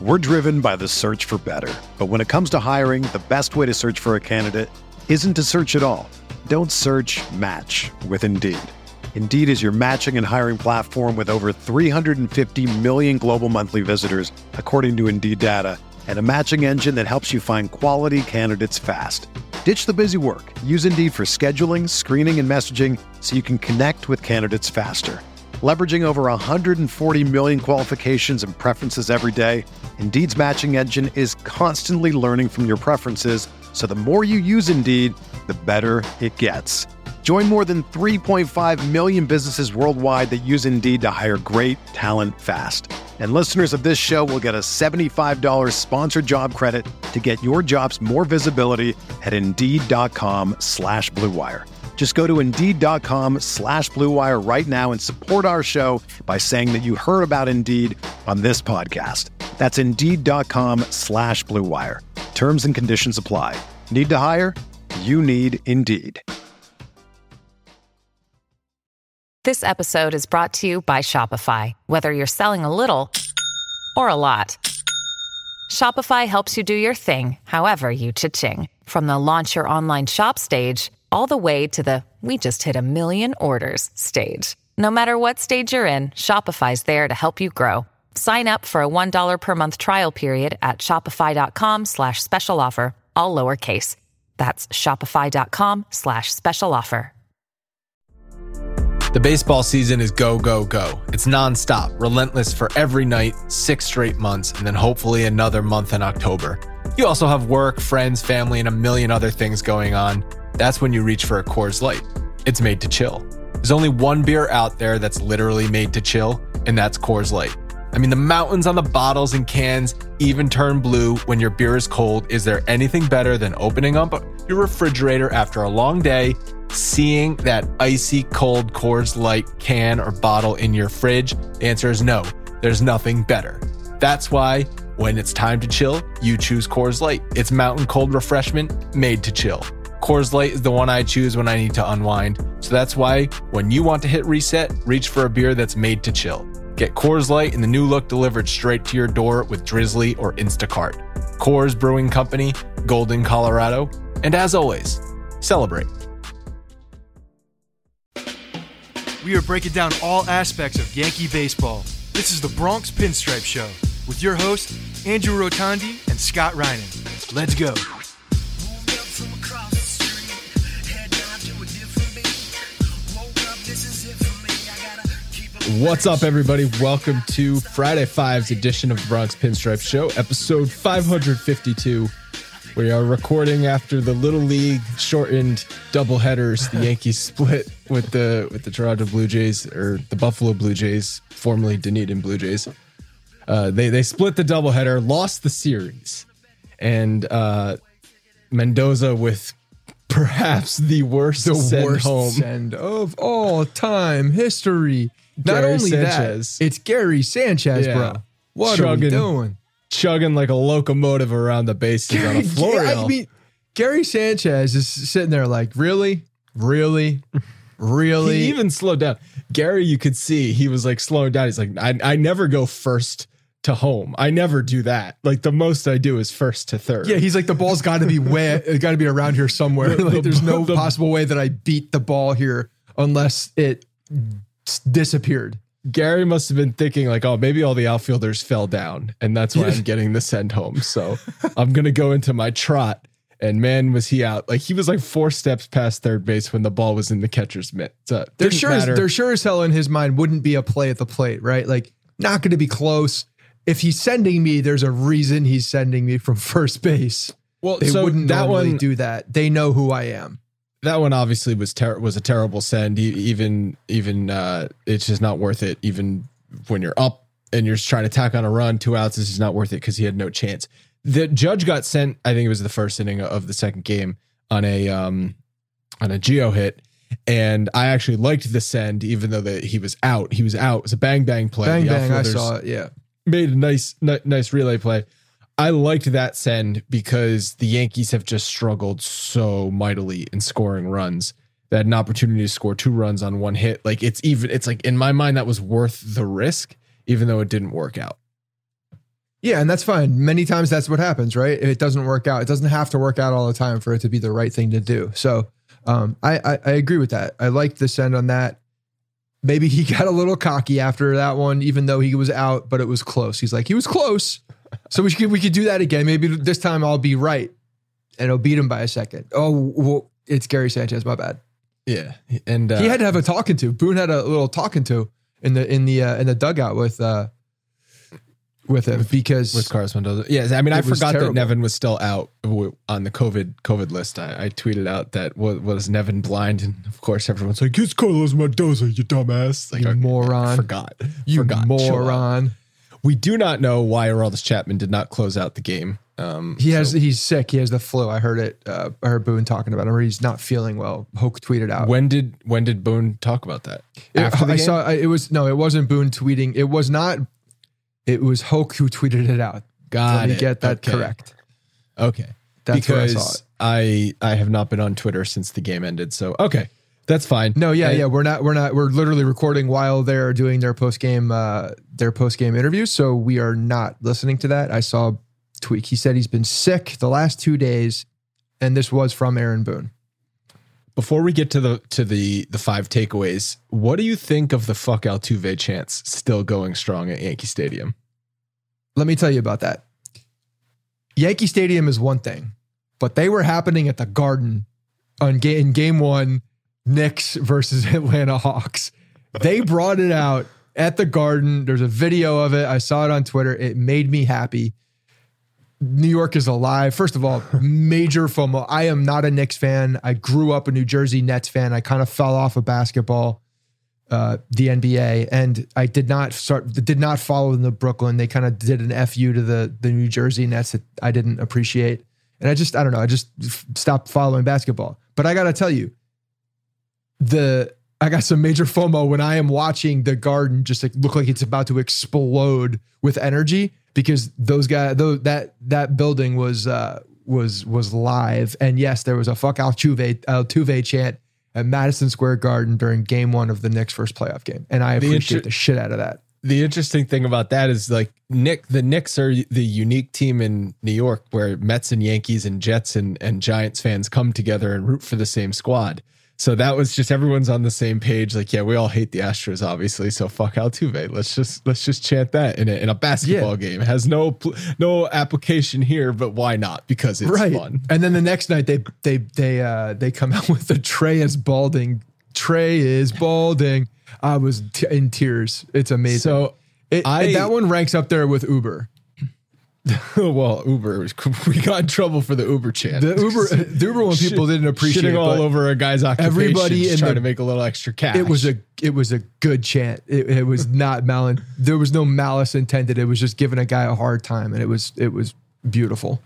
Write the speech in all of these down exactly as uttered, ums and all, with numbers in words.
We're driven by the search for better. But when it comes to hiring, the best way to search for a candidate isn't to search at all. Don't search, match with Indeed. Indeed is your matching and hiring platform with over three hundred fifty million global monthly visitors, according to Indeed data, and a matching engine that helps you find quality candidates fast. Ditch the busy work. Use Indeed for scheduling, screening, and messaging so you can connect with candidates faster. Leveraging over one hundred forty million qualifications and preferences every day, Indeed's matching engine is constantly learning from your preferences, so the more you use Indeed, the better it gets. Join more than three point five million businesses worldwide that use Indeed to hire great talent fast. And listeners of this show will get a seventy-five dollars sponsored job credit to get your jobs more visibility at Indeed.com slash Blue Wire. Just go to Indeed.com slash Blue Wire right now and support our show by saying that you heard about Indeed on this podcast. That's Indeed.com slash Blue Wire. Terms and conditions apply. Need to hire? You need Indeed. This episode is brought to you by Shopify. Whether you're selling a little or a lot, Shopify helps you do your thing, however you cha-ching. From the launch your online shop stage, all the way to the we just hit a million orders stage. No matter what stage you're in, Shopify's there to help you grow. Sign up for a one dollar per month trial period at shopify.com slash special offer, all lowercase. That's shopify.com slash special offer. The baseball season is go, go, go. It's nonstop, relentless for every night, six straight months, and then hopefully another month in October. You also have work, friends, family, and a million other things going on. That's when you reach for a Coors Light. It's made to chill. There's only one beer out there that's literally made to chill, and that's Coors Light. I mean, the mountains on the bottles and cans even turn blue when your beer is cold. Is there anything better than opening up your refrigerator after a long day, seeing that icy cold Coors Light can or bottle in your fridge? The answer is no. There's nothing better. That's why when it's time to chill, you choose Coors Light. It's mountain cold refreshment made to chill. Coors Light is the one I choose when I need to unwind. So that's why when you want to hit reset, reach for a beer that's made to chill. Get Coors Light in the new look delivered straight to your door with Drizzly or Instacart. Coors Brewing Company, Golden, Colorado. And as always, celebrate. We are breaking down all aspects of Yankee baseball. This is the Bronx Pinstripe Show with your hosts, Andrew Rotondi and Scott Reinen. Let's go. What's up, everybody? Welcome to Friday Five's edition of the Bronx Pinstripe Show, episode five hundred fifty-two. We are recording after the Little League shortened doubleheaders. The Yankees split with the with the Toronto Blue Jays, or the Buffalo Blue Jays, formerly Dunedin Blue Jays. Uh, they they split the doubleheader, lost the series, and uh, Mendoza with perhaps the worst the send worst home send of all time history. Not Gary only Sanchez. that, it's Gary Sanchez, Yeah. bro. What Chugging. are we doing? chugging like a locomotive around the bases on a Florial. I mean, Gary Sanchez is sitting there like, really, really, really. He even slowed down. Gary, you could see he was like slowing down. He's like, I, I never go first to home. I never do that. Like the most I do is first to third. Yeah, he's like, the ball's got to be way, it's got to be around here somewhere. The- like, the- there's no the- possible way that I beat the ball here unless it disappeared. Gary must have been thinking like, oh, maybe all the outfielders fell down and that's why I'm getting the send home. So I'm going to go into my trot. And man, was he out. Like he was like four steps past third base when the ball was in the catcher's mitt. So There sure, is, there sure as hell in his mind wouldn't be a play at the plate, right? Like not going to be close. If he's sending me, there's a reason he's sending me from first base. Well, they so wouldn't that normally one, do that. They know who I am. That one obviously was ter- was a terrible send. E- Even even uh, it's just not worth it. Even when you're up and you're just trying to tack on a run, two outs, this is not worth it because he had no chance. The Judge got sent. I think it was the first inning of the second game on a um, on a Geo hit, and I actually liked the send, even though that he was out. He was out. It was a bang bang play. Bang The bang. I outfielders saw it. Yeah, made a nice ni- nice relay play. I liked that send because the Yankees have just struggled so mightily in scoring runs. They had an opportunity to score two runs on one hit. Like it's even, it's like in my mind that was worth the risk, even though it didn't work out. Yeah, and that's fine. Many times that's what happens, right? If it doesn't work out, it doesn't have to work out all the time for it to be the right thing to do. So um, I, I, I agree with that. I like the send on that. Maybe he got a little cocky after that one, even though he was out, but it was close. He's like, he was close. So we could, we could do that again. Maybe this time I'll be right and I'll beat him by a second. Oh, well, it's Gary Sanchez. My bad. Yeah. And uh, he had to have a talking to. Boone had a little talking to in the, in the, uh, in the dugout with, uh, with him because with Carlos Mendoza. Yeah, I mean, I forgot terrible. that Nevin was still out on the COVID COVID list. I, I tweeted out that was, was Nevin blind, and of course everyone's like, "It's Carlos Mendoza, you dumbass!" Like, you I, moron! I forgot, you forgot. moron! We do not know why Aroldis Chapman did not close out the game. Um, he has so he's sick. He has the flu. I heard it. Uh, I heard Boone talking about him. Or he's not feeling well. Hoke tweeted out. When did when did Boone talk about that? It, After the I game? saw. It was no. It wasn't Boone tweeting. It was not. It was Hoke who tweeted it out. Got Let me it. get that Okay. correct. Okay, That's because where I saw it. I I have not been on Twitter since the game ended. So okay, that's fine. No, yeah, And- yeah. We're not. We're not. We're literally recording while they're doing their post game. Uh, their post game interviews. So we are not listening to that. I saw a tweet. He said he's been sick the last two days, and this was from Aaron Boone. Before we get to the to the the five takeaways, what do you think of the fuck Altuve chants still going strong at Yankee Stadium? Let me tell you about that. Yankee Stadium is one thing, but they were happening at the Garden on ga- in game one, Knicks versus Atlanta Hawks. They brought it out at the Garden. There's a video of it. I saw it on Twitter. It made me happy. New York is alive. First of all, major FOMO. I am not a Knicks fan. I grew up a New Jersey Nets fan. I kind of fell off of basketball, uh, the N B A, and I did not start, did not follow in the Brooklyn. They kind of did an F U to the, the New Jersey Nets that I didn't appreciate. And I just, I don't know, I just f- stopped following basketball. But I got to tell you, the, I got some major FOMO when I am watching the Garden just like look like it's about to explode with energy because those guys, though that that building was uh, was was live, and yes, there was a fuck Altuve Altuve chant at Madison Square Garden during Game One of the Knicks' first playoff game, and I appreciate the, inter- the shit out of that. The interesting thing about that is like Nick, the Knicks are the unique team in New York where Mets and Yankees and Jets and, and Giants fans come together and root for the same squad. So that was just everyone's on the same page. Like, yeah, we all hate the Astros, obviously. So fuck Altuve. Let's just let's just chant that in a, in a basketball Yeah. game. It has no pl- no application here, but why not? Because it's Right. fun. And then the next night they they they uh, they come out with the Trey is balding. Trey is balding. I was t- in tears. It's amazing. So it, I- it- that one ranks up there with Uber. Well, Uber, we got in trouble for the Uber chant. The Uber, the Uber one people didn't appreciate. Shitting all but over a guy's occupation, everybody in trying the- to make a little extra cash. It was a it was a good chant. It, it was not mal. There was no malice intended. It was just giving a guy a hard time, and it was it was beautiful.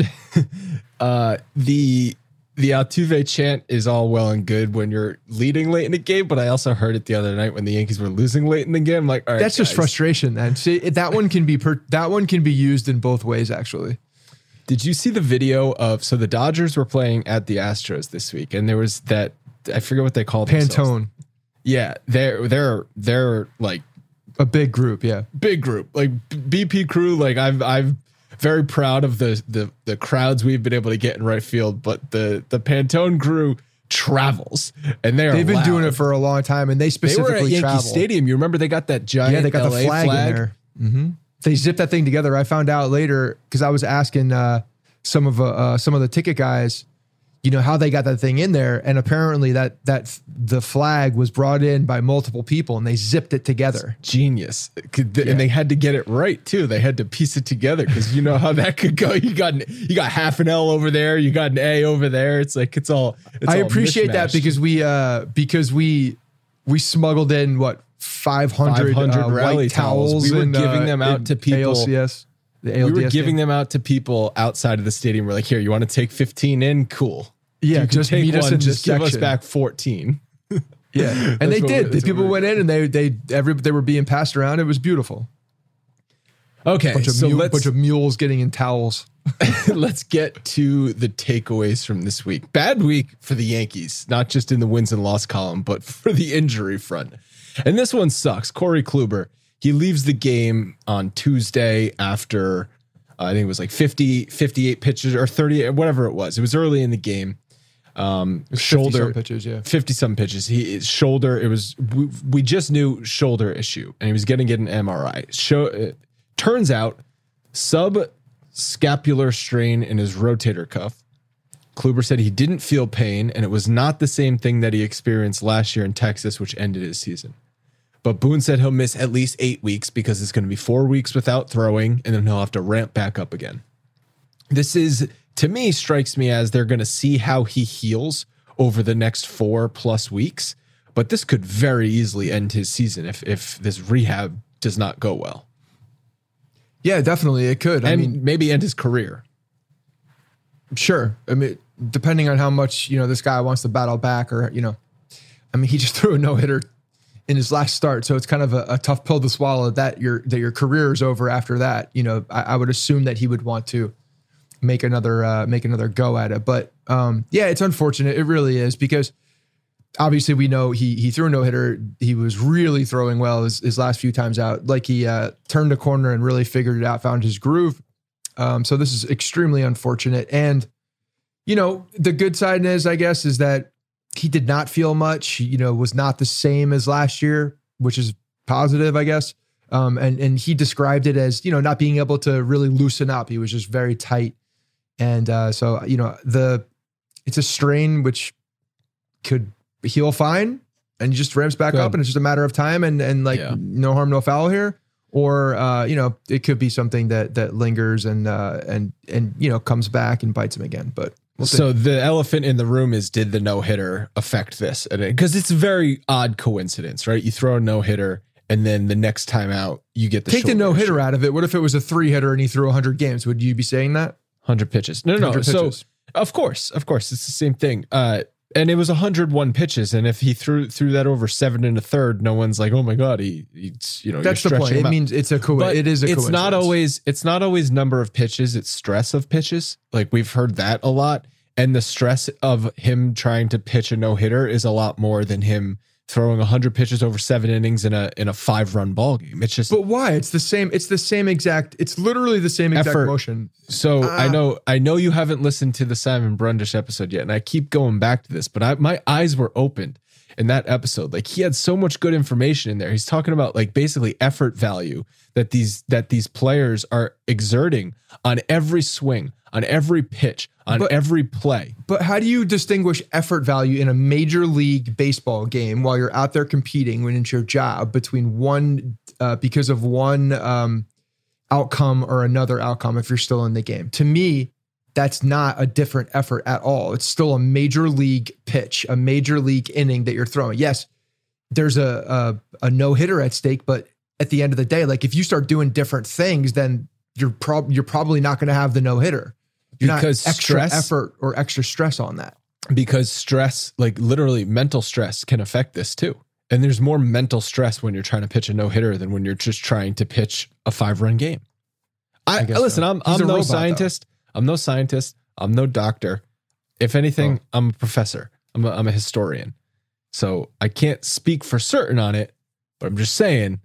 uh, the the Altuve chant is all well and good when you're leading late in the game, but I also heard it the other night when the Yankees were losing late in the game. I'm like, all right, That's just guys. frustration. Then see that one can be per, that one can be used in both ways. Actually, Did you see the video of so the Dodgers were playing at the Astros this week, and there was that I forget what they called themselves. Pantone, Yeah, they're they're they're like a big group. Yeah, big group, like B P crew. Like I've I've very proud of the the the crowds we've been able to get in right field, but the the Pantone crew travels, and they are they've been loud. doing it for a long time, and they They specifically were at Yankee travel. Stadium. You remember they got that giant Yeah, they got L A the flag, flag in there. Mm-hmm. They zipped that thing together. I found out later because I was asking uh, some of uh, uh, some of the ticket guys, you know, how they got that thing in there, and apparently that that the flag was brought in by multiple people, and they zipped it together. Genius. Could- And they had to get it right too. They had to piece it together because you know how that could go. You got an, you got half an L over there, you got an A over there. It's like it's all. It's I all appreciate that mishmashed. because we uh, because we we smuggled in what five hundred five hundred uh, rally white towels. towels. We were in, giving uh, them out in to people. A L C S. The we were A L D S giving game. them out to people outside of the stadium. We're like, here, you want to take fifteen in? Cool. Yeah, You can just take meet us one, in just this give us section. back fourteen. Yeah, and That's they what did. we- The that's people what we went in and they they every they were being passed around. It was beautiful. Okay, Bunch of so mule, let's bunch of mules getting in towels. let's get to the takeaways from this week. Bad week for the Yankees, not just in the wins and loss column, but for the injury front. And this one sucks. Corey Kluber, he leaves the game on Tuesday after uh, I think it was like fifty, fifty-eight pitches or thirty, whatever it was. It was early in the game. Um, shoulder pitches, yeah, fifty some pitches. He his shoulder. It was we, we just knew shoulder issue, and he was going to get an M R I. Show uh, turns out subscapular strain in his rotator cuff. Kluber said he didn't feel pain, and it was not the same thing that he experienced last year in Texas, which ended his season. But Boone said he'll miss at least eight weeks because it's going to be four weeks without throwing, and then he'll have to ramp back up again. This is, to me, strikes me as they're going to see how he heals over the next four plus weeks. But this could very easily end his season if if this rehab does not go well. Yeah, definitely it could. And I mean, maybe end his career. Sure. I mean, depending on how much, you know, this guy wants to battle back, or, you know, I mean, he just threw a no-hitter in his last start. So it's kind of a, a tough pill to swallow that your, that your career is over after that. You know, I, I would assume that he would want to make another, uh, make another go at it. But um, yeah, it's unfortunate. It really is, because obviously we know he, he threw a no hitter. He was really throwing well his, his last few times out. Like he uh, turned a corner and really figured it out, found his groove. Um, so this is extremely unfortunate. And, you know, the good side is, I guess, is that he did not feel much, he, you know, was not the same as last year, which is positive, I guess. Um, and, and he described it as, you know, not being able to really loosen up. He was just very tight. And uh, so, you know, the, it's a strain which could heal fine and he just ramps back Good. up, and it's just a matter of time, and, and like Yeah. no harm, no foul here. Or, uh, you know, it could be something that, that lingers and, uh, and, and, you know, comes back and bites him again, but we'll see. So the elephant in the room is, did the no-hitter affect this? Because it's a very odd coincidence, right? You throw a no-hitter, and then the next time out, you get the Take the shoulder no-hitter issue. out of it. What if it was a three-hitter and he threw one hundred games? Would you be saying that? one hundred pitches. No, no, no. one hundred So, pitches. of course, of course, it's the same thing. Uh, and it was one hundred one pitches, and if he threw threw that over seven and a third, no one's like, "Oh my god, he, he's you know." That's you're the point. stretching him It out. means it's a co- But it is a it's coincidence. not always it's not always number of pitches, it's stress of pitches. Like we've heard that a lot, and the stress of him trying to pitch a no-hitter is a lot more than him throwing one hundred pitches over seven innings in a in a five-run ball game. It's just But why? It's the same. It's the same exact. It's literally the same exact Effort. motion. So Ah. I know I know you haven't listened to the Simon Brundish episode yet, and I keep going back to this, but I, my eyes were opened in that episode. Like he had so much good information in there. He's talking about like basically effort value that these that these players are exerting on every swing, on every pitch, on But- every play. But how do you distinguish effort value in a major league baseball game while you're out there competing when it's your job between one uh, because of one um, outcome or another outcome if you're still in the game? To me, that's not a different effort at all. It's still a major league pitch, a major league inning that you're throwing. Yes, there's a a, a no hitter at stake, but at the end of the day, like if you start doing different things, then you're prob you're probably not going to have the no hitter. You're Because not extra stress- effort or extra stress on that. Because stress, like literally mental stress, can affect this too. And there's more mental stress when you're trying to pitch a no-hitter than when you're just trying to pitch a five-run game. I, I guess listen, so. I'm He's a I'm no robot, though. scientist. I'm no scientist. I'm no doctor. If anything, Oh. I'm a professor. I'm a, I'm a historian. So I can't speak for certain on it, but I'm just saying,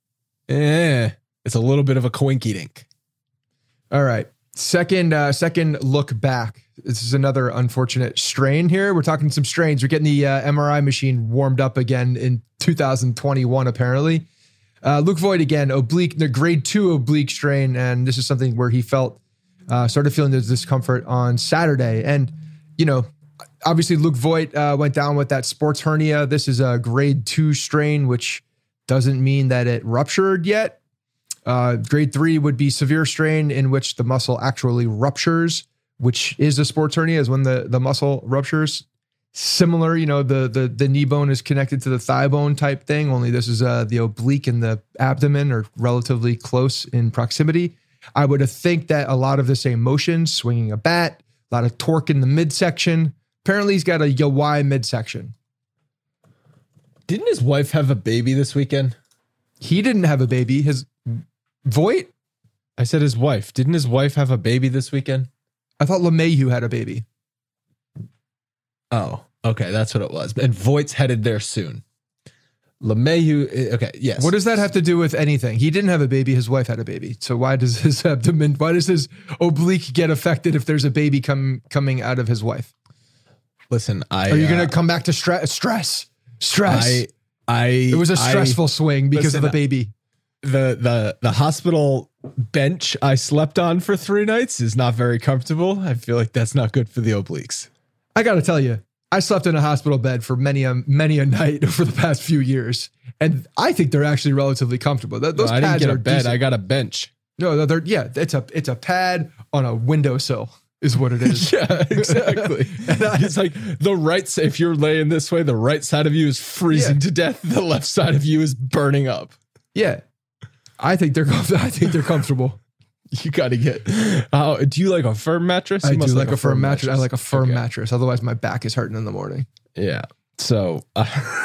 eh, it's a little bit of a coinky dink. All right. Second, uh, second look back. This is another unfortunate strain here. We're talking some strains. We're getting the uh, M R I machine warmed up again in two thousand twenty-one, apparently. Uh, Luke Voigt again, oblique, the grade two oblique strain. And this is something where he felt, uh, started feeling the discomfort on Saturday. And, you know, obviously Luke Voigt uh, went down with that sports hernia. This is a grade two strain, which doesn't mean that it ruptured yet. Uh, grade three would be severe strain in which the muscle actually ruptures, which is a sports hernia, is when the, the muscle ruptures. Similar, you know, the, the, the knee bone is connected to the thigh bone type thing, only this is uh, the oblique and the abdomen are relatively close in proximity. I would think that a lot of the same motions, swinging a bat, a lot of torque in the midsection. Apparently he's got a Yawai midsection. Didn't his wife have a baby this weekend? He didn't have a baby. His Voigt? I said his wife. Didn't his wife have a baby this weekend? I thought LeMahieu had a baby. Oh, okay. That's what it was. And Voigt's headed there soon. LeMahieu, okay, yes. What does that have to do with anything? He didn't have a baby. His wife had a baby. So why does his abdomen, why does his oblique get affected if there's a baby come, coming out of his wife? Listen, I... Are you uh, going to come back to stress? Stress. Stress. I, I, it was a stressful I, swing because listen, of the baby. The, the, the hospital bench I slept on for three nights is not very comfortable. I feel like that's not good for the obliques. I got to tell you, I slept in a hospital bed for many a many a night over the past few years, and I think they're actually relatively comfortable. Th- Those no, I pads didn't get are a bed. decent. I got a bench. No, they're yeah. It's a it's a pad on a windowsill, is what it is. Yeah, exactly. And I, it's like the right side. If you're laying this way, the right side of you is freezing Yeah. to death. The left side of you is burning up. Yeah, I think they're I think they're comfortable. You got to get. Uh, do you like a firm mattress? You I do must like a firm mattress. mattress. I like a firm Okay. mattress. Otherwise, my back is hurting in the morning. Yeah. So uh,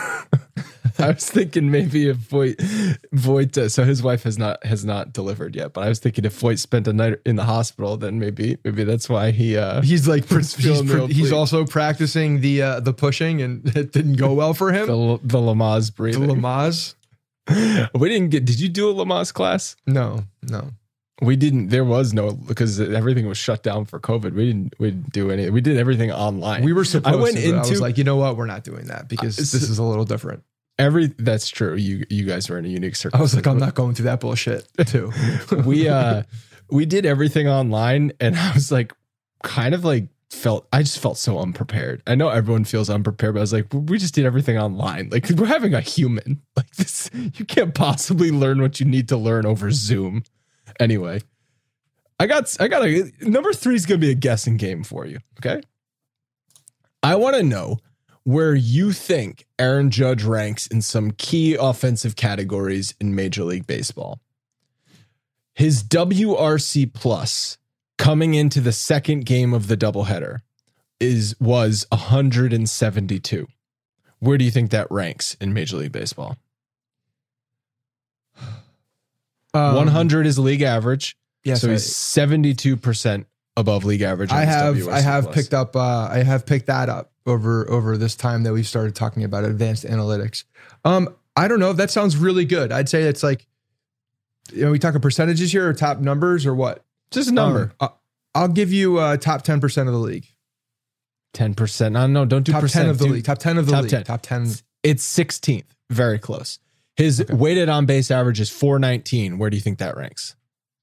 I was thinking maybe if Voigt, Voigt uh, so his wife has not has not delivered yet, but I was thinking if Voigt spent a night in the hospital, then maybe maybe that's why he uh, he's like he's, feeling pr- real he's bleak. also practicing the uh, the pushing, and it didn't go well for him. the the Lamaze The breathing. Lamaze? We didn't get. Did you do a Lamaze class? No, no. We didn't. There was no because everything was shut down for COVID. We didn't. We didn't do any. We did everything online. We were supposed I went to. But into I was like, you know what? We're not doing that because Uh, this so- is a little different. every. That's true. You you guys were in a unique I circumstance. was like, I'm not going through that bullshit too. we uh we did everything online, and I was like, kind of like felt. I just felt so unprepared. I know everyone feels unprepared, but I was like, we just did everything online. Like we're having a human. Like this, you can't possibly learn what you need to learn over Zoom. Anyway. I got, I got a number three is going to be a guessing game for you. Okay. I want to know where you think Aaron Judge ranks in some key offensive categories in Major League Baseball. His W R C plus coming into the second game of the doubleheader is, was one hundred seventy-two. Where do you think that ranks in Major League Baseball? Um, one hundred is league average. Yes, so I- he's seventy-two percent above league average. on I his have W R I C have plus. picked up uh, I have picked that up over over this time that we've started talking about advanced analytics. Um, I don't know if that sounds really good. I'd say it's like, you know, we talking percentages here or top numbers or what? Just a number. Um, I- I'll give you uh, top ten percent of the league. ten percent. No, no, don't do Top percent. ten of the do- league. Top ten of the top league. ten. Top ten. It's sixteenth. Very close. His Okay. weighted on base average is four nineteen. Where do you think that ranks?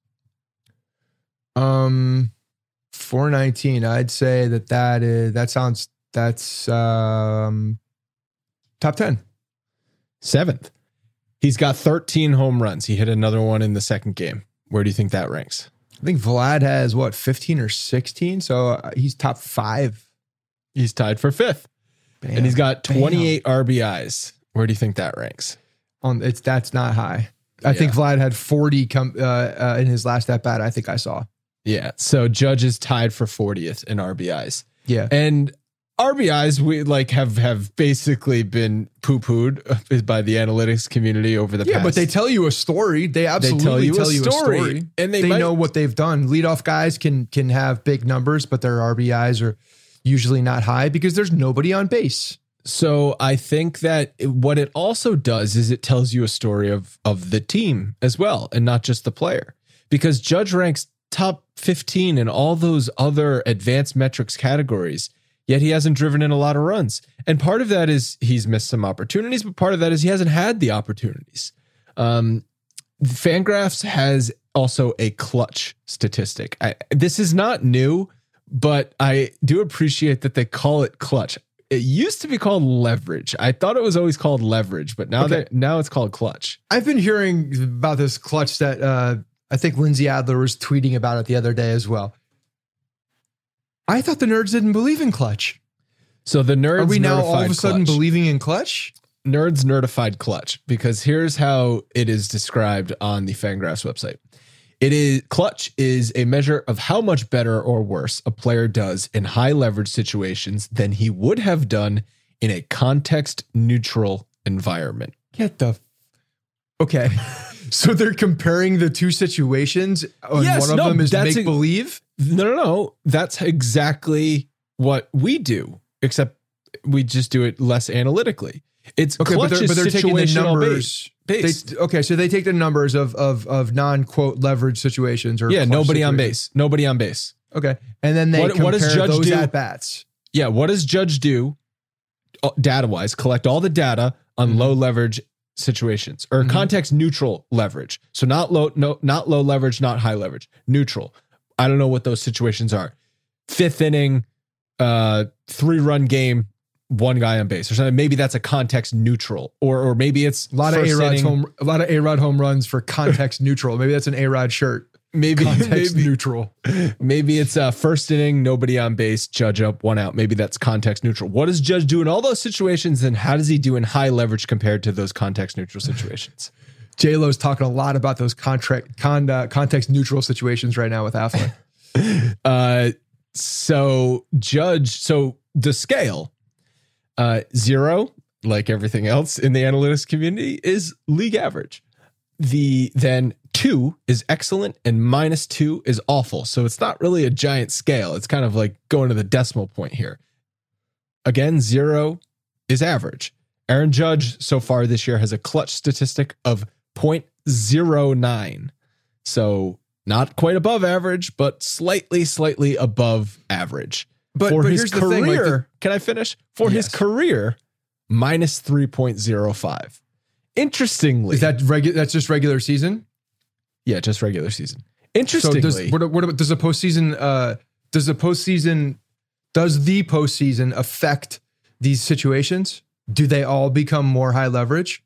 Um, four nineteen. I'd say that that is that sounds that's um top ten. Seventh. He's got thirteen home runs. He hit another one in the second game. Where do you think that ranks? I think Vlad has what fifteen or sixteen, so uh, he's top five. He's tied for fifth. Bam, and he's got bam. twenty-eight R B Is. Where do you think that ranks? On it's that's not high. I think Yeah. Vlad had forty come uh, uh, in his last at bat. I think I saw. Yeah. So Judge is tied for fortieth in R B Is. Yeah, And R B Is we like have have basically been poo-pooed by the analytics community over the yeah, past. but they tell you a story. They absolutely tell you a story, and they they might- know what they've done. Leadoff guys can can have big numbers, but their R B Is are usually not high because there's nobody on base. So I think that it- what it also does is it tells you a story of of the team as well, and not just the player. Because Judge ranks top fifteen in all those other advanced metrics categories, yet he hasn't driven in a lot of runs. And part of that is he's missed some opportunities, but part of that is he hasn't had the opportunities. Um, Fangraphs has also a clutch statistic. I, this is not new, but I do appreciate that they call it clutch. It used to be called leverage. I thought it was always called leverage, but now Okay. that now it's called clutch. I've been hearing about this clutch that uh, I think Lindsay Adler was tweeting about it the other day as well. I thought the nerds didn't believe in clutch. So the nerds Are we now all of a nerdified sudden clutch. believing in clutch? Nerds nerdified clutch, because here's how it is described on the Fangraphs website. It is clutch is a measure of how much better or worse a player does in high leverage situations than he would have done in a context neutral environment. Get the okay. So they're comparing the two situations, and Yes, one of no, them is that's make believe. No, no, no. That's exactly what we do, except we just do it less analytically. It's Okay, but clutch they're, is but they're taking the situational numbers. based. They, okay, so they take the numbers of of of non quote leverage situations or Yeah, clutch nobody on situations. base. Nobody on base. Okay, and then they What- compare what does Judge those do? at bats. Yeah, what does Judge do data wise? Collect all the data on Mm-hmm. low leverage situations or Mhm. context neutral leverage. So not low, no, not low leverage, not high leverage, neutral. I don't know what those situations are. Fifth inning, uh, three run game, one guy on base or something. Maybe that's a context neutral, or or maybe it's A lot of first A-Rod's inning, home, a lot of A-Rod home runs for context neutral. Maybe that's an A-Rod shirt. maybe Context maybe, neutral. maybe it's uh, first inning, nobody on base, Judge up, one out. Maybe that's context neutral. What does Judge do in all those situations, and how does he do in high leverage compared to those context neutral situations? J-Lo's talking a lot about those contract con, uh, context neutral situations right now with Affleck. Uh, so Judge, so the scale, uh, zero, like everything else in the analytics community, is league average. The then two is excellent and minus two is awful. So it's not really a giant scale. It's kind of like going to the decimal point here. Again, zero is average. Aaron Judge so far this year has a clutch statistic of zero point zero nine. So not quite above average, but slightly, slightly above average. But, For but his here's the career, thing. Like the, can I finish? For his Yes. career, minus three point zero five. Interestingly, is that regu- that's just regular season? yeah, just regular season. So Interestingly, does, what, what about, does the postseason, uh, does the postseason, does the postseason affect these situations? Do they all become more high leverage?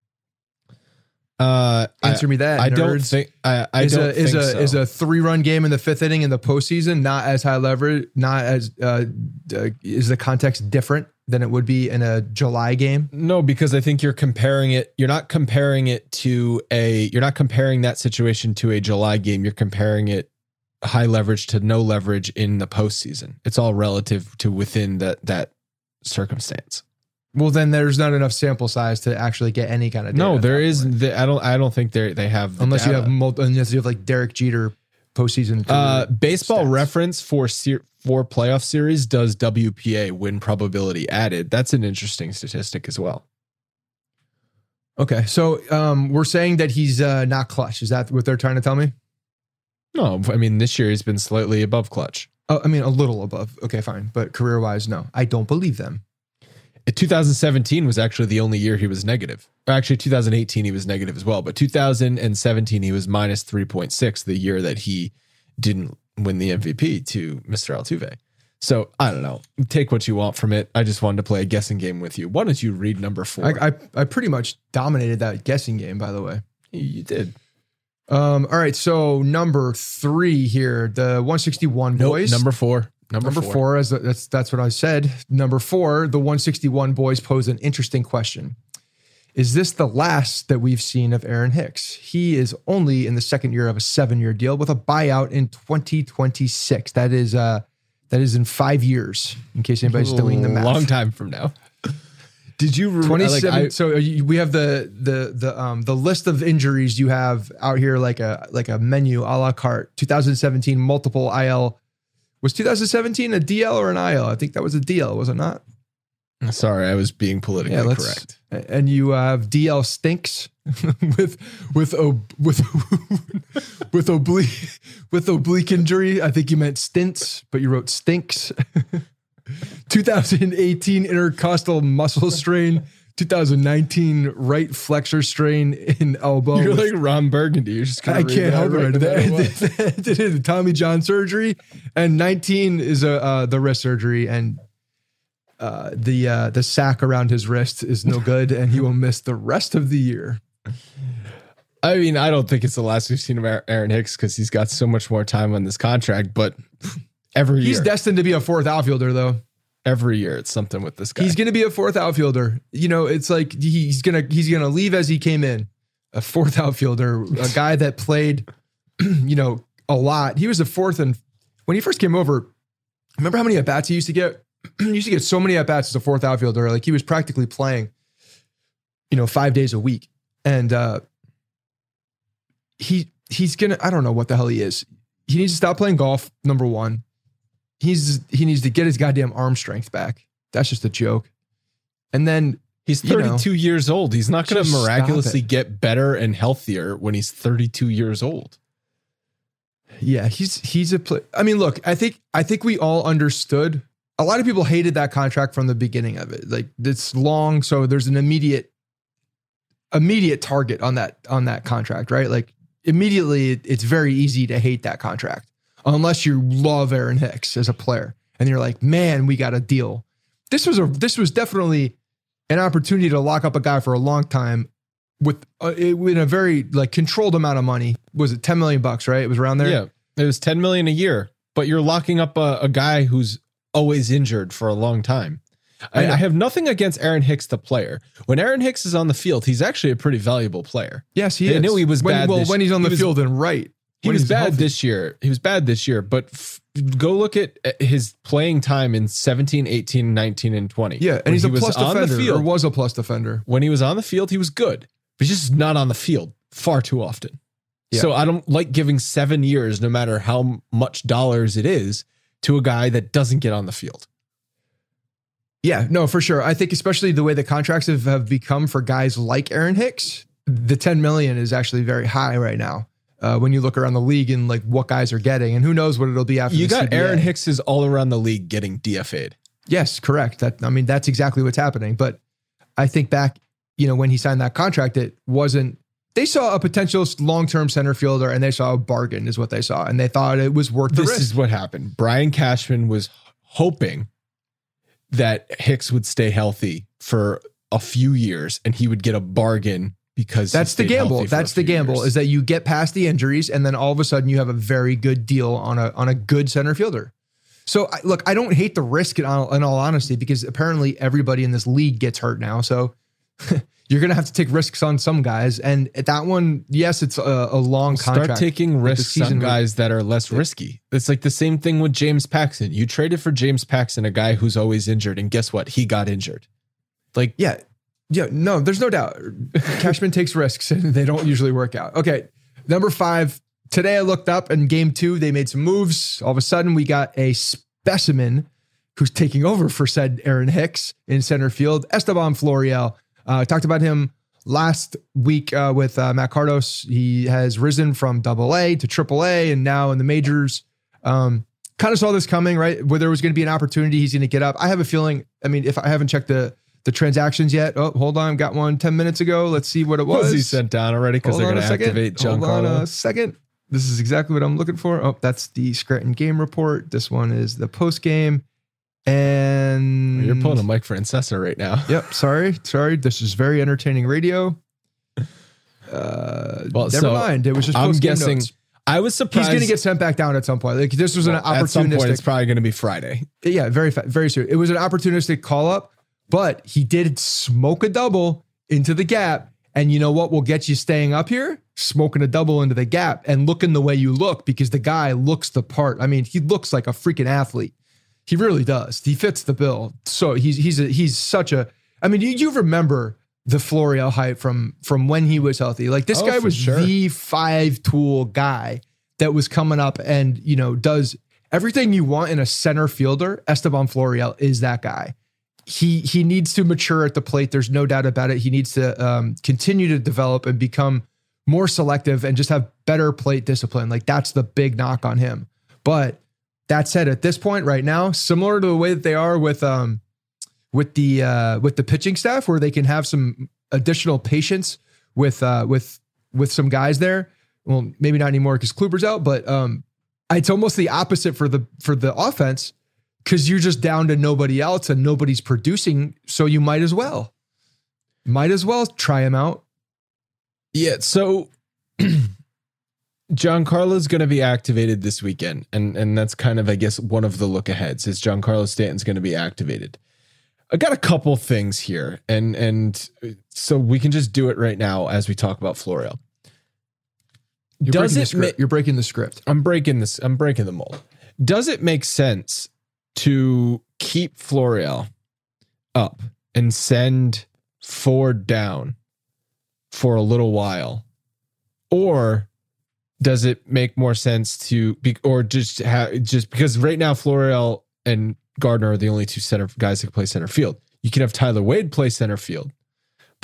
uh, Answer I, me that. I don't nerds. think I, I is don't a is think a so. is a three run game in the fifth inning in the postseason not as high leverage? Not as uh, uh, is the context different than it would be in a July game? No, because I think you're comparing it. You're not comparing it to a. You're not comparing that situation to a July game. You're comparing it high leverage to no leverage in the postseason. It's all relative to within that that circumstance. Well, then there's not enough sample size to actually get any kind of data No, at there that is. point. The, I don't. I don't think they they have the unless you data. have multi, unless you have like Derek Jeter postseason. Uh, career baseball stats. reference for ser- for playoff series does W P A, win probability added. That's an interesting statistic as well. Okay, so um, we're saying that he's uh, not clutch. Is that what they're trying to tell me? No, I mean this year he's been slightly above clutch. Oh, I mean a little above. Okay, fine, but career wise, no, I don't believe them. two thousand seventeen was actually the only year he was negative. Or actually, two thousand eighteen he was negative as well. But two thousand seventeen he was minus three point six, the year that he didn't win the M V P to Mister Altuve. So I don't know. Take what you want from it. I just wanted to play a guessing game with you. Why don't you read number four? I, I I pretty much dominated that guessing game, by the way. you did. Um, all right, so number three here, the one sixty-one Nope, boys. number four. Number, Number four. four, as that's that's what I said. Number four, the one sixty-one boys pose an interesting question. Is this the last that we've seen of Aaron Hicks? He is only in the second year of a seven-year deal with a buyout in twenty twenty-six. That is uh that is in five years, in case anybody's doing the math. Long time from now. Did you remember? twenty-seven. Like, I, so you- we have the the the um the list of injuries you have out here, like a like a menu a la carte. two thousand seventeen multiple I L. Was two thousand seventeen a D L or an I L? I think that was a D L, was it not? sorry, I was being politically Yeah, let's, correct. And you have D L stinks with with ob, with with oblique with oblique injury. I think you meant stints, but you wrote stinks. two thousand eighteen intercostal muscle strain. two thousand nineteen right flexor strain in elbow. You're like Ron Burgundy. You're just gonna I read can't that help right it. no matter what. They did the Tommy John surgery, and nineteen is a uh, the wrist surgery, and uh, the uh, the sack around his wrist is no good, and he will miss the rest of the year. I mean, I don't think it's the last we've seen of Aaron Hicks because he's got so much more time on this contract. But every He's year, destined to be a fourth outfielder, though. every year, it's something with this guy. He's going to be a fourth outfielder. You know, it's like he's gonna he's gonna leave as he came in, a fourth outfielder, a guy that played, you know, a lot. He was a fourth, and when he first came over, remember how many at bats he used to get? He used to get so many at bats as a fourth outfielder. Like he was practically playing, you know, five days a week, and uh, he he's gonna. I don't know what the hell he is. He needs to stop playing golf. Number one. He's he needs to get his goddamn arm strength back. That's just a joke. And then He's you know, thirty-two years old. He's not going to just miraculously stop it. get better and healthier when he's thirty-two years old. Yeah, he's he's a play. I mean, look, I think I think we all understood. A lot of people hated that contract from the beginning of it. Like, it's long, so there's an immediate immediate target on that on that contract, right? Like, immediately, it, it's very easy to hate that contract unless you love Aaron Hicks as a player and you're like, man, we got a deal. This was a this was definitely an opportunity to lock up a guy for a long time with uh, in a very like controlled amount of money. Was it ten million bucks, right? It was around there. Yeah, it was ten million a year, but you're locking up a, a guy who's always injured for a long time. I, I have nothing against Aaron Hicks, the player. When Aaron Hicks is on the field, he's actually a pretty valuable player. Yes, he I is. knew he was when, bad. Well, this, when he's on the he was, field and right. He when was he's bad healthy. this year. He was bad this year, but f- go look at his playing time in seventeen, eighteen, nineteen, and twenty. Yeah, and When he's he a was plus on the defender, field. or was a plus defender. When he was on the field, he was good. But he's just not on the field far too often. Yeah. So I don't like giving seven years, no matter how much dollars it is, to a guy that doesn't get on the field. Yeah, no, for sure. I think especially the way the contracts have, have become for guys like Aaron Hicks, the ten million is actually very high right now. Uh, when you look around the league and like what guys are getting, and who knows what it'll be after. You the got C B A. Aaron Hickses all around the league getting D F A'd. Yes, correct. That I mean, that's exactly what's happening. But I think back, you know, when he signed that contract, it wasn't. They saw a potential long-term center fielder, and they saw a bargain, is what they saw, and they thought it was worth the This risk. is what happened. Brian Cashman was hoping that Hicks would stay healthy for a few years, and he would get a bargain because he That's the stayed gamble. healthy for a That's the few gamble years. is that you get past the injuries, and then all of a sudden you have a very good deal on a on a good center fielder. So I, look, I don't hate the risk in all, in all honesty, because apparently everybody in this league gets hurt now. So you're going to have to take risks on some guys. And at that one, yes, it's a, a long Start contract. taking Like the risks on season- guys that are less risky. It's like the same thing with James Paxton. You traded for James Paxton, a guy who's always injured, and guess what? He got injured. Like, Yeah. Yeah. No, there's no doubt. Cashman takes risks and they don't usually work out. Okay. Number five. Today I looked up in game two, they made some moves. All of a sudden we got a specimen who's taking over for said Aaron Hicks in center field, Esteban Florial. Uh, I talked about him last week uh, with uh, Matt Cardos. He has risen from double A to triple A and now in the majors. Um, kind of saw this coming, right? Where there was going to be an opportunity, he's going to get up. I have a feeling, I mean, if I haven't checked the the transactions yet. Oh, hold on. Got one ten minutes ago. Let's see what it was. was he sent down already? Because Hold they're on going a to second. activate Hold on Giancarlo. a second. This is exactly what I'm looking for. Oh, that's the Scranton game report. This one is the post game. And You're pulling a Mike Francesa right now. Yep. Sorry. Sorry. This is very entertaining radio. Uh, Well, never so mind. It was just I'm post-game guessing. notes. I was He's surprised. going to get sent back down at some point. Like this was an Well, at some point, it's opportunistic. probably going to be Friday. Yeah, very fa- very soon. It was an opportunistic call up, but he did smoke a double into the gap. And you know what will get you staying up here? Smoking a double into the gap and looking the way you look, because the guy looks the part. I mean, he looks like a freaking athlete. He really does. He fits the bill. So he's he's a, he's such a. I mean, you, you remember the Florial hype from from when he was healthy. Like this Oh, guy for was sure. the five tool guy that was coming up and you know does everything you want in a center fielder. Esteban Florial is that guy. He he needs to mature at the plate. There's no doubt about it. He needs to um, continue to develop and become more selective and just have better plate discipline. Like that's the big knock on him. But that said, at this point right now, similar to the way that they are with um with the uh, with the pitching staff, where they can have some additional patience with uh, with with some guys there. Well, maybe not anymore because Kluber's out, but um, it's almost the opposite for the for the offense. Because you're just down to nobody else and nobody's producing. So you might as well. Might as well try him out. Yeah, so Giancarlo's going to be activated this weekend. And, and that's kind of, I guess, one of the look aheads is Giancarlo Stanton's going to be activated. I got a couple things here. And, and so we can just do it right now as we talk about Florial. You're Does breaking the it script. ma- You're breaking the script. I'm breaking this. I'm breaking the mold. Does it make sense to keep Florial up and send Ford down for a little while? Or does it make more sense to be, or just have, just because right now Florial and Gardner are the only two center guys that can play center field. You can have Tyler Wade play center field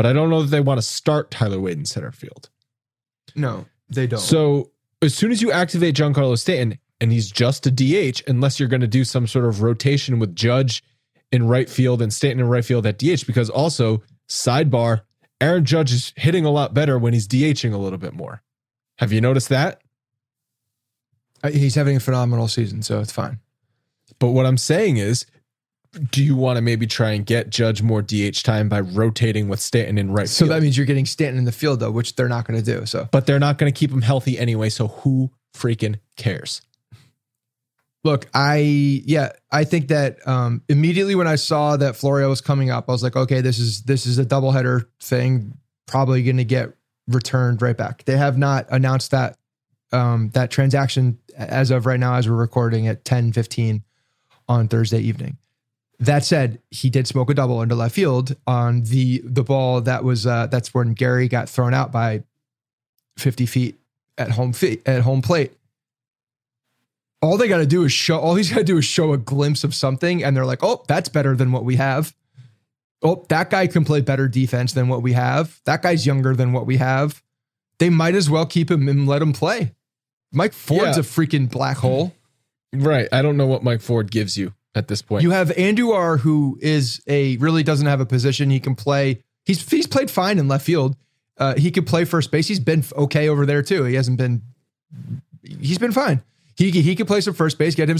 but I don't know that they want to start Tyler Wade in center field. No, they don't. So as soon as you activate Giancarlo Stanton, and he's just a D H, unless you're going to do some sort of rotation with Judge in right field and Stanton in right field at D H, because also, sidebar, Aaron Judge is hitting a lot better when he's DHing a little bit more. Have you noticed that? He's having a phenomenal season, so it's fine. But what I'm saying is, do you want to maybe try and get Judge more D H time by rotating with Stanton in right so field? So that means you're getting Stanton in the field, though, which they're not going to do. So, But they're not going to keep him healthy anyway, so who freaking cares? Look, I, yeah, I think that um, immediately when I saw that Florio was coming up, I was like, okay, this is this is a doubleheader thing, probably going to get returned right back. They have not announced that um, that transaction as of right now, as we're recording at ten fifteen on Thursday evening. That said, he did smoke a double into left field on the the ball that was uh, that's when Gary got thrown out by fifty feet at home feet at home plate. All they got to do is show. All he's got to do is show a glimpse of something, and they're like, "Oh, that's better than what we have. Oh, that guy can play better defense than what we have. That guy's younger than what we have. They might as well keep him and let him play." Mike Ford's Yeah. a freaking black hole. Right. I don't know what Mike Ford gives you at this point. You have Andujar, who is a really doesn't have a position. He can play. He's he's played fine in left field. Uh, he could play first base. He's been okay over there too. He hasn't been. He's been fine. He he could play some first base. Get him.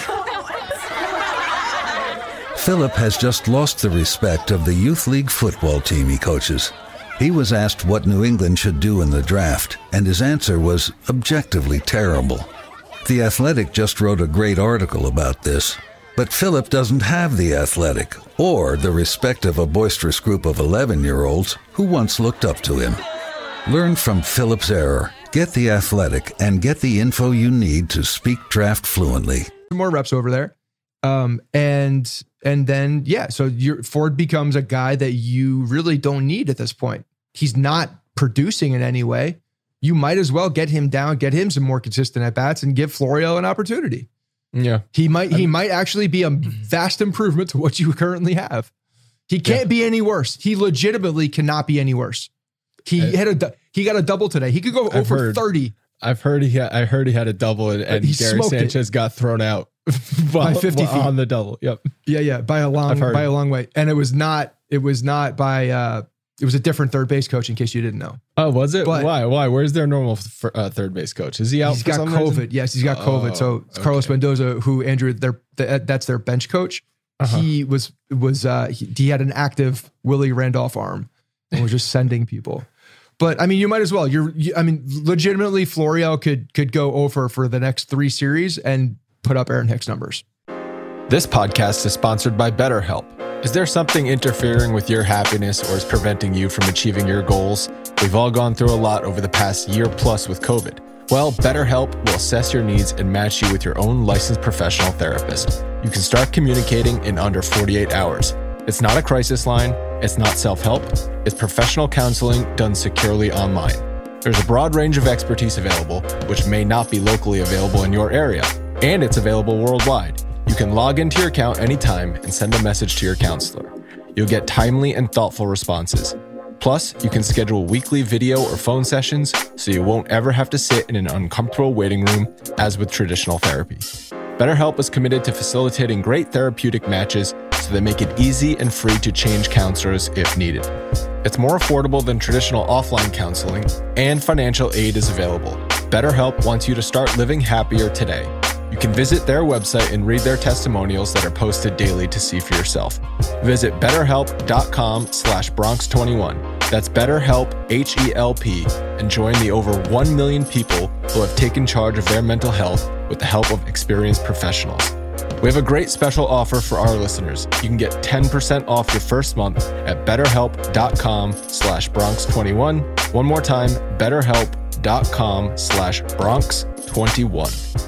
Philip has just lost the respect of the youth league football team he coaches. He was asked what New England should do in the draft, and his answer was objectively terrible. The Athletic just wrote a great article about this, but Philip doesn't have the Athletic or the respect of a boisterous group of eleven-year-olds who once looked up to him. Learn from Philip's error. Get the Athletic and get the info you need to speak draft fluently. More reps over there. Um, and and then, yeah, so your Ford becomes a guy that you really don't need at this point. He's not producing in any way. You might as well get him down, get him some more consistent at-bats, and give Florio an opportunity. Yeah. He might he might actually be a vast improvement to what you currently have. He can't Yeah. be any worse. He legitimately cannot be any worse. He I, had a du- he got a double today. He could go I've over heard. thirty. I've heard he had, I heard he had a double and, and He Gary smoked it. Sanchez got thrown out while, By fifty while feet. on the double. Yep. Yeah, yeah, by a long I've heard. by a long way. And it was not it was not by uh it was a different third base coach, in case you didn't know. Oh, was it? But- Why? Why? Where's their normal f- uh, third base coach? Is he out? He's for got some COVID. reason? Yes, he's got COVID. So Oh, it's Carlos okay. Mendoza, who Andrew, their th- that's their bench coach. Uh-huh. He was was uh he, he had an active Willie Randolph arm and was just sending people. But I mean, you might as well. You're, you, I mean, legitimately, Florio could could go over for the next three series and put up Aaron Hicks numbers. This podcast is sponsored by BetterHelp. Is there something interfering with your happiness or is preventing you from achieving your goals? We've all gone through a lot over the past year plus with COVID. Well, BetterHelp will assess your needs and match you with your own licensed professional therapist. You can start communicating in under forty-eight hours. It's not a crisis line. It's not self-help. It's professional counseling done securely online. There's a broad range of expertise available, which may not be locally available in your area, and it's available worldwide. You can log into your account anytime and send a message to your counselor. You'll get timely and thoughtful responses. Plus, you can schedule weekly video or phone sessions so you won't ever have to sit in an uncomfortable waiting room as with traditional therapy. BetterHelp is committed to facilitating great therapeutic matches so they make it easy and free to change counselors if needed. It's more affordable than traditional offline counseling, and financial aid is available. BetterHelp wants you to start living happier today. You can visit their website and read their testimonials that are posted daily to see for yourself. Visit betterhelp.com slash Bronx21. That's BetterHelp, H E L P, and join the over one million people who have taken charge of their mental health with the help of experienced professionals. We have a great special offer for our listeners. You can get ten percent off your first month at betterhelp.com slash Bronx21. One more time, betterhelp.com slash Bronx21.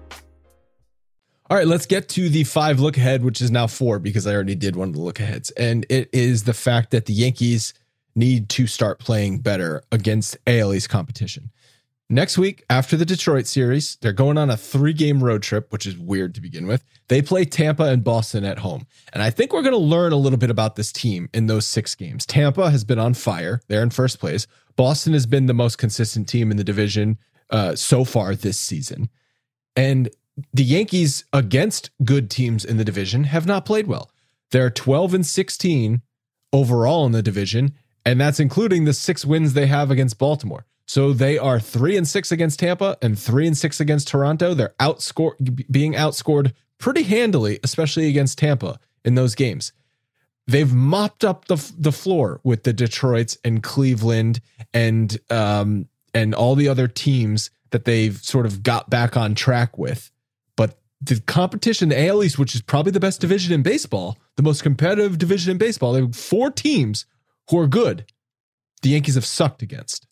All right, let's get to the five look ahead, which is now four because I already did one of the look aheads. And it is the fact that the Yankees need to start playing better against A L East competition. Next week, after the Detroit series, they're going on a three-game road trip, which is weird to begin with. They play Tampa and Boston at home. And I think we're going to learn a little bit about this team in those six games. Tampa has been on fire. They're in first place. Boston has been the most consistent team in the division uh, so far this season. And the Yankees, against good teams in the division, have not played well. They're twelve and sixteen overall in the division, and that's including the six wins they have against Baltimore. So they are three and six against Tampa and three and six against Toronto. They're outscored, being outscored pretty handily, especially against Tampa in those games. They've mopped up the the floor with the Detroits and Cleveland and um and all the other teams that they've sort of got back on track with. But the competition, the A L East, which is probably the best division in baseball, the most competitive division in baseball, there are four teams who are good. The Yankees have sucked against.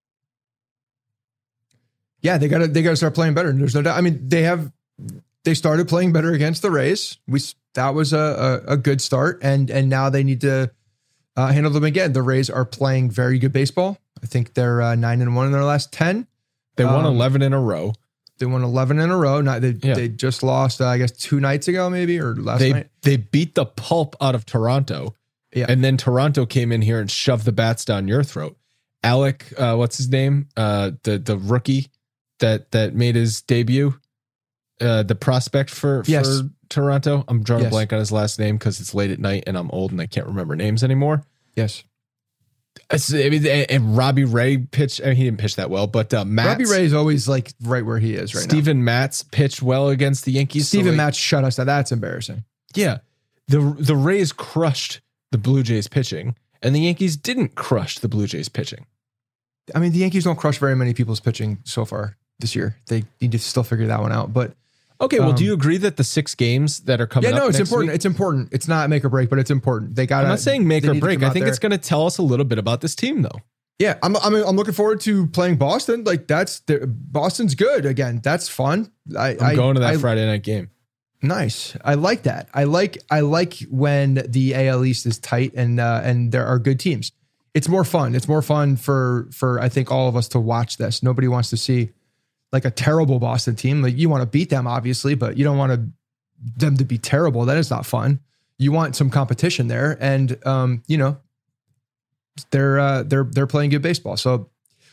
Yeah, they got to they got to start playing better. There's no doubt. I mean, they have they started playing better against the Rays. We that was a a, a good start, and and now they need to uh, handle them again. The Rays are playing very good baseball. I think they're uh, nine and one in their last ten. They won um, eleven in a row. They won eleven in a row. Not they Yeah. they just lost uh, I guess two nights ago maybe or last They night. they beat the pulp out of Toronto. Yeah. And then Toronto came in here and shoved the bats down your throat. Alec, uh, what's his name? Uh, the the rookie that that made his debut, uh, the prospect for, for Yes. Toronto. I'm drawing Yes. a blank on his last name because it's late at night and I'm old and I can't remember names anymore. Yes. It's- I mean, and, and Robbie Ray pitched. I mean, he didn't pitch that well, but uh, Matz, Robbie Ray is always like right where he is right Steven Matz pitched well against the now. Yankees. so, Steven like, Matz shut us down. That's embarrassing. Yeah. The the Rays crushed the Blue Jays pitching, and the Yankees didn't crush the Blue Jays pitching. I mean, the Yankees don't crush very many people's pitching so far this year. They need to still figure that one out. But Okay, well, Um, do you agree that the six games that are coming yeah, up no, it's next important. week- It's important. It's not make or break, but it's important. They got. I'm not saying make or break. I think it's going to tell us a little bit about this team, though. Yeah, I'm. I'm. I'm looking forward to playing Boston. Like that's the, Boston's good again. That's fun. I, I'm I, going to that I, Friday night game. Nice. I like that. I like. I like when the A L East is tight and uh, and there are good teams. It's more fun. It's more fun for for I think all of us to watch this. Nobody wants to see like a terrible Boston team. Like you want to beat them, obviously, but you don't want to, them to be terrible. That is not fun. You want some competition there, and um, you know, they're uh, they're they're playing good baseball. So,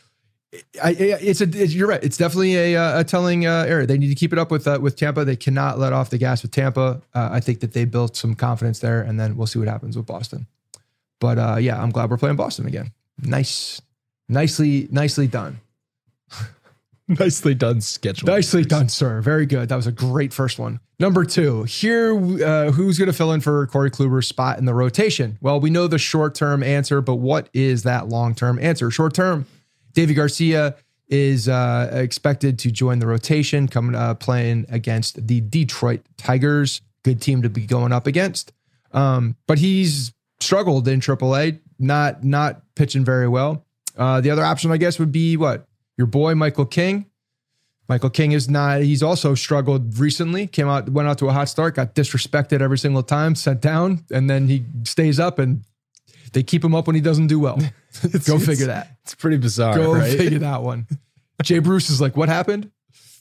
I, it's a it's, you're right. It's definitely a a telling uh, area. They need to keep it up with uh, with Tampa. They cannot let off the gas with Tampa. Uh, I think that they built some confidence there, and then we'll see what happens with Boston. But uh, yeah, I'm glad we're playing Boston again. Nice, nicely, nicely done. Nicely done schedule. Nicely done, sir. Very good. That was a great first one. Number two, here, uh, who's going to fill in for Corey Kluber's spot in the rotation? Well, we know the short-term answer, but what is that long-term answer? Short-term, Deivi Garcia is uh, expected to join the rotation, coming uh, playing against the Detroit Tigers. Good team to be going up against. Um, but he's struggled in triple A, not not pitching very well. Uh, the other option, I guess, would be what? Your boy, Michael King. Michael King is not, he's also struggled recently, came out, went out to a hot start, got disrespected every single time, sent down, and then he stays up and they keep him up when he doesn't do well. Go figure that. It's pretty bizarre, Go right? figure that one. Jay Bruce is like, what happened?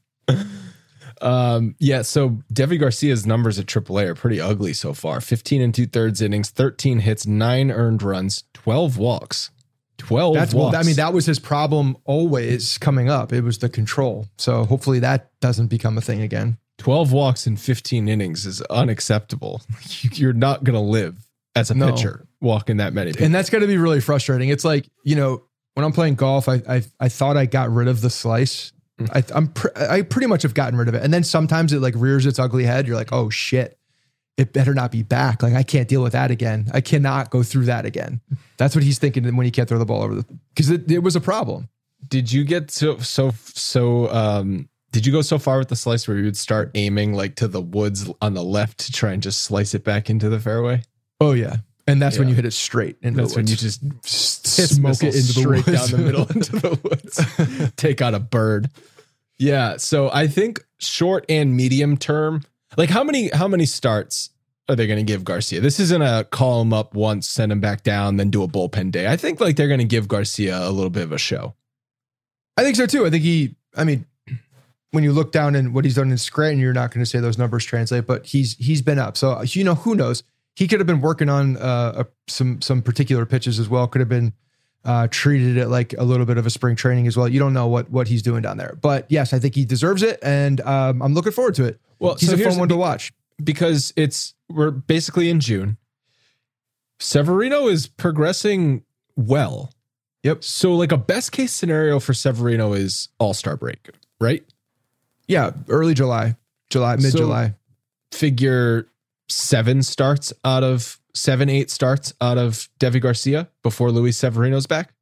Um, yeah, so Deivi Garcia's numbers at triple A are pretty ugly so far. fifteen and two thirds innings, thirteen hits, nine earned runs, twelve walks. twelve That's walks. well, I mean, that was his problem always coming up. It was the control. So hopefully that doesn't become a thing again. twelve walks in fifteen innings is unacceptable. You're not going to live as a No. pitcher walking that many people. And that's going to be really frustrating. It's like, you know, when I'm playing golf, I I, I thought I got rid of the slice. I, I'm pr- I pretty much have gotten rid of it. And then sometimes it like rears its ugly head. You're like, oh shit, it better not be back. Like I can't deal with that again. I cannot go through that again. That's what he's thinking when he can't throw the ball over the, because it, it was a problem. Did you get so, so, so, um, did you go so far with the slice where you would start aiming like to the woods on the left to try and just slice it back into the fairway? Oh yeah. And that's when Yeah. you hit it straight into That's the when you woods. just smoke it into the straight woods. down the middle into the woods. Take out a bird. Yeah. So I think short and medium term, like how many, how many starts are they going to give Garcia? This isn't a call him up once, send him back down, then do a bullpen day. I think like they're going to give Garcia a little bit of a show. I think so too. I think he, I mean, when you look down and what he's done in Scranton, you're not going to say those numbers translate, but he's he's been up. So, you know, who knows? He could have been working on uh, a, some some particular pitches as well. Could have been uh, treated it like a little bit of a spring training as well. You don't know what what he's doing down there. But yes, I think he deserves it, and um, I'm looking forward to it. Well, he's so a fun one be- to watch. Because it's we're basically in June. Severino is progressing well. Yep. So like a best case scenario for Severino is all-star break, right? Yeah, early July, July, mid July. So figure seven starts out of seven, eight starts out of Deivi Garcia before Luis Severino's back.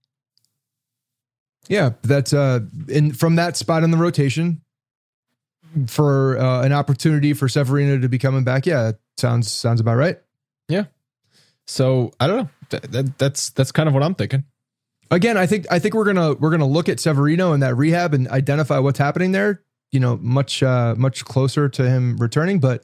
Yeah, that's uh, in from that spot in the rotation for uh, an opportunity for Severino to be coming back. Yeah, that sounds sounds about right. Yeah. So I don't know. That, that, that's that's kind of what I'm thinking. Again, I think I think we're gonna we're gonna look at Severino and that rehab and identify what's happening there. You know, much uh, much closer to him returning. But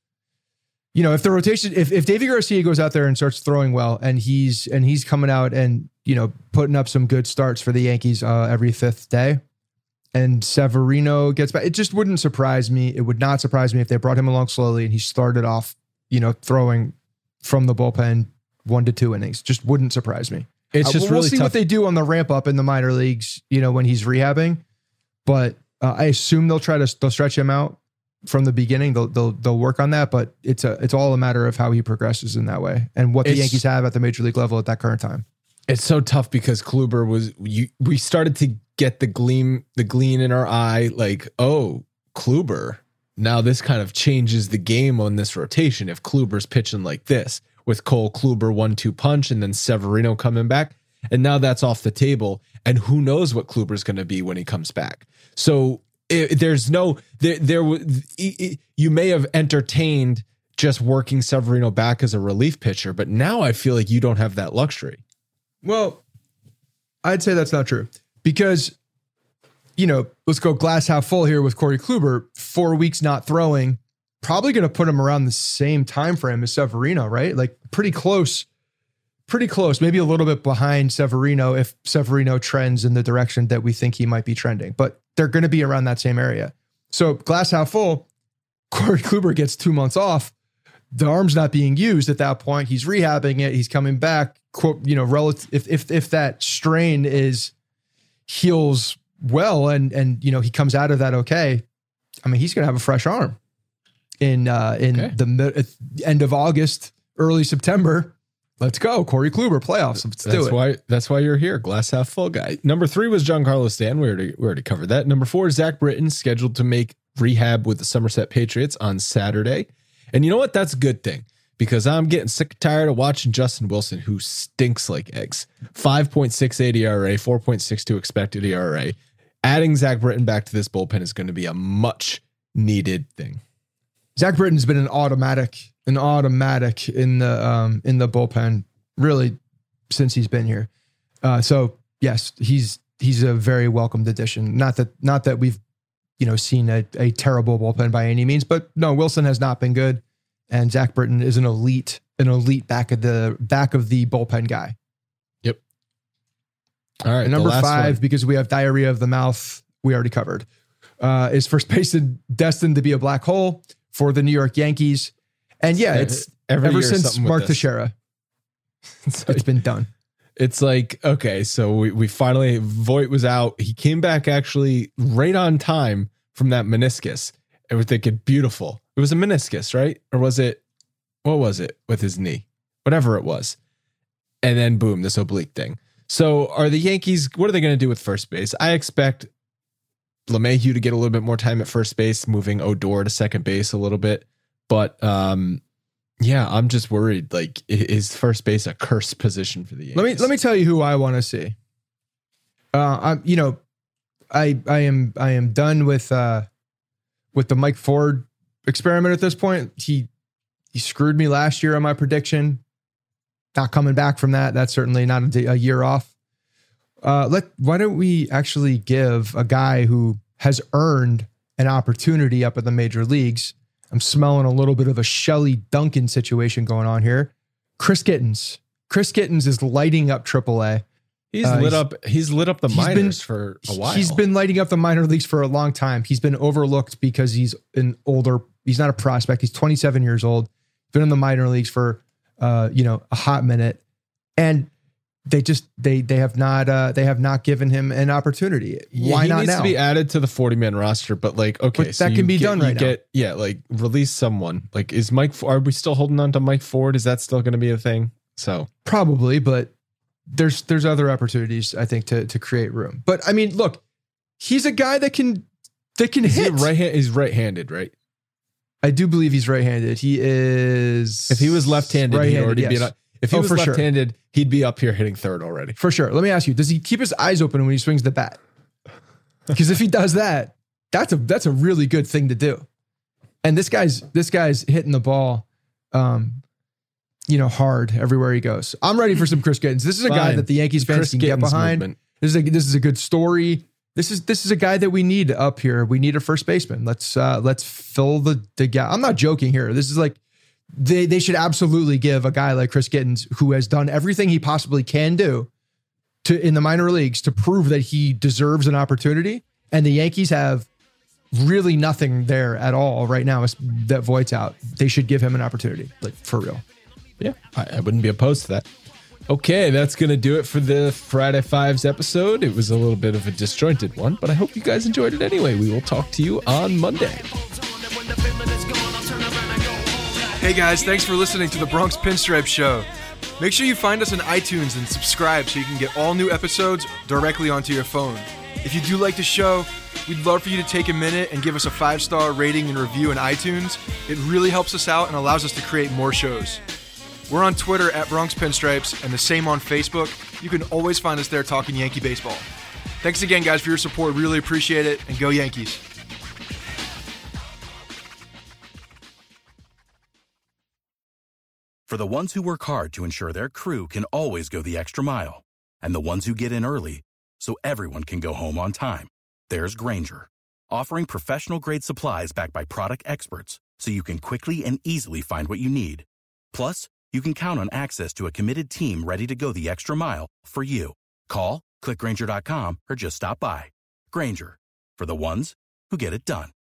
you know, if the rotation, if if Deivi Garcia goes out there and starts throwing well, and he's and he's coming out and you know putting up some good starts for the Yankees uh, every fifth day, and Severino gets back, it just wouldn't surprise me. It would not surprise me if they brought him along slowly and he started off, you know, throwing from the bullpen one to two innings. Just wouldn't surprise me. It's Uh, just we'll really see tough. what they do on the ramp up in the minor leagues, you know, when he's rehabbing. But uh, I assume they'll try to they'll stretch him out from the beginning. They'll they'll they'll work on that, but it's a it's all a matter of how he progresses in that way and what the It's- Yankees have at the major league level at that current time. It's so tough because Kluber was you. We started to get the gleam, the gleam in our eye, like, oh, Kluber. Now this kind of changes the game on this rotation. If Kluber's pitching like this with Cole Kluber one two punch and then Severino coming back, and now that's off the table. And who knows what Kluber's going to be when he comes back? So it, there's no there. There it, it, you may have entertained just working Severino back as a relief pitcher, but now I feel like you don't have that luxury. Well, I'd say that's not true because, you know, let's go glass half full here with Corey Kluber. Four weeks not throwing, probably going to put him around the same time frame as Severino, right? Like pretty close, pretty close, maybe a little bit behind Severino if Severino trends in the direction that we think he might be trending, but they're going to be around that same area. So glass half full, Corey Kluber gets two months off. The arm's not being used at that point. He's rehabbing it. He's coming back. Quote, you know, relative. If if if that strain is heals well, and and you know he comes out of that okay, I mean he's gonna have a fresh arm in uh, in Okay. the mid, end of August, early September. Let's go, Corey Kluber playoffs. Let's That's do it. why. That's why you're here. Glass half full guy. Number three was Giancarlo Stanton. We already we already covered that. Number four, Zach Britton, scheduled to make rehab with the Somerset Patriots on Saturday. And you know what? That's a good thing because I'm getting sick and tired of watching Justin Wilson, who stinks like eggs. five point six eight E R A, four point six two expected E R A. Adding Zach Britton back to this bullpen is going to be a much needed thing. Zach Britton's been an automatic, an automatic in the um, in the bullpen really since he's been here. Uh, so yes, he's he's a very welcomed addition. Not that not that we've you know seen a, a terrible bullpen by any means, but no, Wilson has not been good, and Zach Britton is an elite an elite back of the back of the bullpen guy. Yep. All right. And number the last five, one. because we have diarrhea of the mouth, we already covered. Uh, is first baseman destined to be a black hole for the New York Yankees? And yeah, it's Every ever year since something with Mark this. Teixeira, It's it's been done. It's like, okay, so we, we finally, Voit was out. He came back actually right on time from that meniscus. And we're thinking, beautiful. It was a meniscus, right? Or was it, what was it with his knee? Whatever it was. And then boom, this oblique thing. So are the Yankees, what are they going to do with first base? I expect LeMahieu to get a little bit more time at first base, moving Odor to second base a little bit. But um, yeah, I'm just worried. Like, i- is first base a cursed position for the Yankees? Let me let me tell you who I want to see. Uh, I'm you know, I I am I am done with uh with the Mike Ford experiment at this point. He he screwed me last year on my prediction. Not coming back from that. That's certainly not a, day, a year off. Uh, let why don't we actually give a guy who has earned an opportunity up at the major leagues? I'm smelling a little bit of a Shelley Duncan situation going on here. Chris Gittens. Chris Gittens is lighting up triple A. He's Uh, lit he's- up. He's lit up the he's minors been- for a while. He's been lighting up the minor leagues for a long time. He's been overlooked because he's an older. He's not a prospect. He's twenty-seven years old. Been in the minor leagues for uh, you know a hot minute, and they just they they have not uh, they have not given him an opportunity. Yeah, Why he not needs now? to be added to the forty man roster, but like, okay, But so that you can be get- done you right now. get, Yeah, like release someone. Like, is Mike? Are we still holding on to Mike Ford? Is that still going to be a thing? So Probably, but there's there's other opportunities I think to to create room. But I mean, look, he's a guy that can that can is he hit. right hand? He's right handed, right? I do believe he's right-handed. He is. If he was left handed, he'd right-handed, already yes. be. Up, if he Oh, was for sure. left handed, he'd be up here hitting third already. For sure. Let me ask you: does he keep his eyes open when he swings the bat? Because if he does that, that's a that's a really good thing to do. And this guy's this guy's hitting the ball, um, you know, hard everywhere he goes. I'm ready for some Chris Gittens. This is a guy Fine. that the Yankees fans Chris can get Gittens behind. movement. This is a this is a good story. This is this is a guy that we need up here. We need a first baseman. Let's uh, let's fill the the gap. I'm not joking here. This is like they they should absolutely give a guy like Chris Gittens, who has done everything he possibly can do to in the minor leagues to prove that he deserves an opportunity. And the Yankees have really nothing there at all right now that Voigt's out. They should give him an opportunity, like for real. Yeah, I, I wouldn't be opposed to that. Okay, that's going to do it for the Friday Fives episode. It was a little bit of a disjointed one, but I hope you guys enjoyed it anyway. We will talk to you on Monday. Hey guys, thanks for listening to the Bronx Pinstripe Show. Make sure you find us on iTunes and subscribe so you can get all new episodes directly onto your phone. If you do like the show, we'd love for you to take a minute and give us a five-star rating and review in iTunes. It really helps us out and allows us to create more shows. We're on Twitter at Bronx Pinstripes and the same on Facebook. You can always find us there talking Yankee baseball. Thanks again, guys, for your support. Really appreciate it, and go Yankees. For the ones who work hard to ensure their crew can always go the extra mile, and the ones who get in early so everyone can go home on time, there's Grainger, offering professional-grade supplies backed by product experts so you can quickly and easily find what you need. Plus, you can count on access to a committed team ready to go the extra mile for you. Call, click Grainger dot com, or just stop by. Grainger, for the ones who get it done.